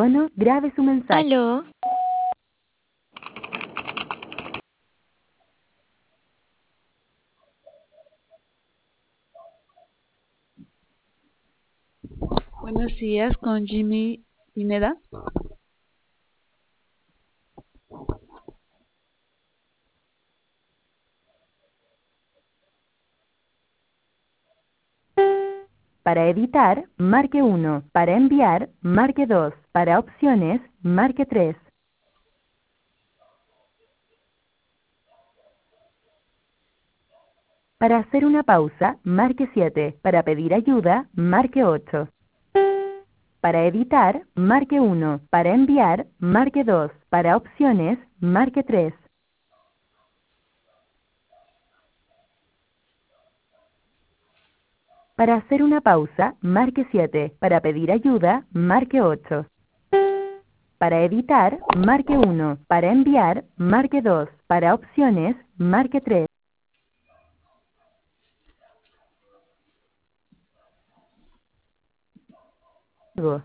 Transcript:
tono, grabe su mensaje. Aló. Buenos días, con Jimmy Pineda. Para editar, marque 1. Para enviar, marque 2. Para opciones, marque 3. Para hacer una pausa, marque 7. Para pedir ayuda, marque 8. Para editar, marque 1. Para enviar, marque 2. Para opciones, marque 3. Para hacer una pausa, marque 7. Para pedir ayuda, marque 8. Para editar, marque 1. Para enviar, marque 2. Para opciones, marque 3.